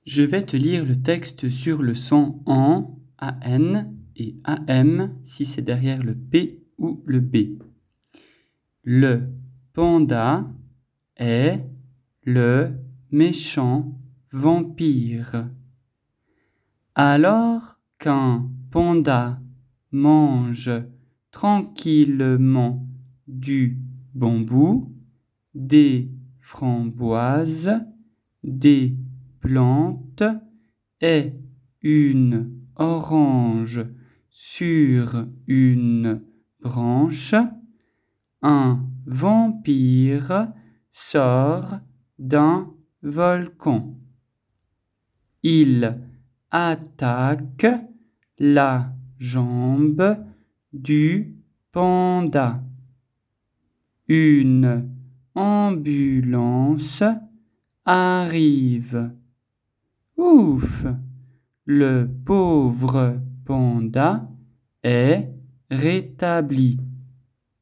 Je vais te lire le texte sur le son AN, AN et AM si c'est derrière le P ou le B. Le panda est le méchant vampire. Alors qu'un panda mange tranquillement du bambou, des framboises, des plantes et une orange sur une branche, un vampire sort d'un volcan. Il attaque la jambe du panda. Une ambulance arrive. Ouf! Le pauvre panda est rétabli.